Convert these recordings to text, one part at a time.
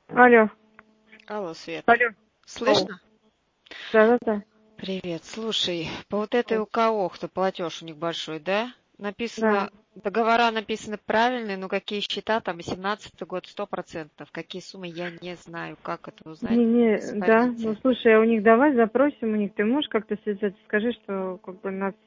Алло. Алло, Свет. Алло. Слышно? Да. Привет. Слушай, по вот этой УКО, кто платеж у них большой, да? Написано, Да. договора написаны правильные, но какие счета, там 18-й год 100%. Какие суммы, я не знаю, как это узнать. Да. Ну, Смотрите. слушай, а у них давай запросим у них. Ты можешь как-то связаться? Скажи, что как бы нас...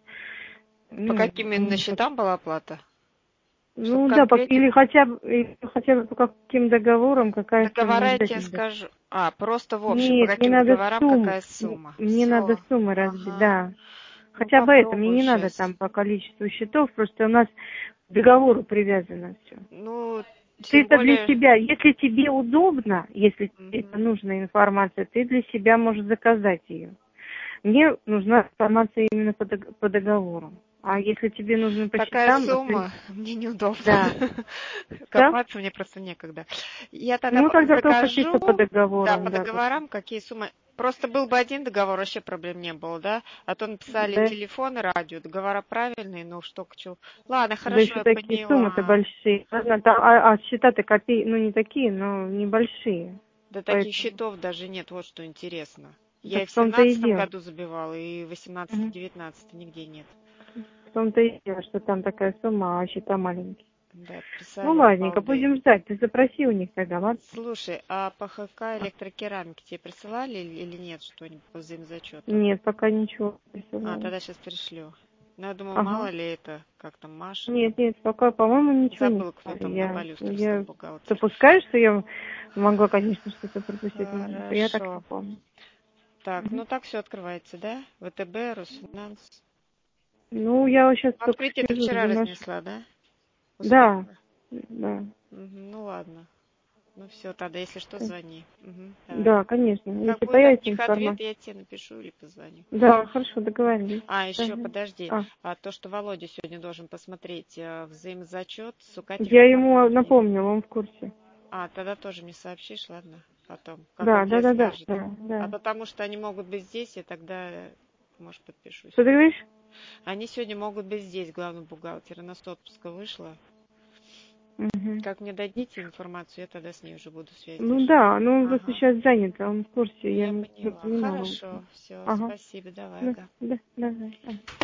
По Ну, каким именно счетам была оплата? Чтобы да, конкретику. или хотя бы по каким договорам, какая сумма Договора я тебе обязательно. скажу. Просто в общем, по Нет, мне каким надо договорам сумму. какая сумма. Мне надо Все. суммы разбить, Ага. да. Ну Хотя бы это, мне попробую не надо сейчас. там по количеству счетов, просто у нас к договору привязано все. Ну, Ты тем это для более. себя, если тебе удобно, если тебе это Мгм. нужна информация, ты для себя можешь заказать ее. Мне нужна информация именно по договору. А если тебе нужно по Такая счетам, сумма, мне неудобно. да. Что? Копаться мне просто некогда. Я тогда Ну, тогда только чисто по закажу, да, договорам, по да. договорам, какие суммы. Просто был бы один договор, вообще проблем не было, да? А то написали Да, телефон и радио. Договора правильные, но что к чему. Ладно, да хорошо, еще я такие суммы-то поняла. большие. Ладно, счета-то ну не такие, но небольшие. Да таких Поэтому. счетов даже нет, вот что интересно. Я и Так в в том-то и семнадцатом дело. году забивала, и в 18 Мгм. 19 нигде нет. В том-то и дело, что там такая сумма, а счета маленькие. Да, Ну, представляю, ладненько, балды. будем ждать. Ты запроси у них тогда, ладно? Слушай, а по ХК электрокерамики тебе присылали или нет что-нибудь по взаимозачету? Нет, пока ничего не присылали. Тогда сейчас пришлю. Ну, я думаю, Ага. мало ли это, как там Маша там. Нет, пока, по-моему, ничего не Забыл, кто сказали. там на Полюстровском Я бухгалтер. допускаю, что я могла, конечно, что-то пропустить, но я так не Хорошо. помню. Так, Мгм. ну так все открывается, да? ВТБ, Росфинанс. Ну, я вот сейчас только Открытие ты сижу, вчера жду наш... разнесла, да? Да, Успела? да. Мгм, ну ладно. Ну все, тогда, если что, звони. Давай. Да, конечно. Как Если будет от появится них ответ, информация. я тебе напишу или позвоню. Да, хорошо, договорились. Еще Ага. подожди. А, То, что Володя сегодня должен посмотреть взаимозачет с я укативным ему оформлением. напомнила, он в курсе. Тогда тоже мне сообщишь, ладно? Потом, как он Да, тебе скажет. да. Потому что они могут быть здесь, и тогда, может, подпишусь. Что ты говоришь? Они сегодня могут быть здесь, главный бухгалтер. Она с отпуска вышла. Угу. Как мне дадите информацию, я тогда с ней уже буду связь Ну держать. да, но он просто Ага, сейчас занят, он в курсе, я я ему поняла. напоминала. Хорошо, все, Ага. спасибо, давай, Да, ага. да.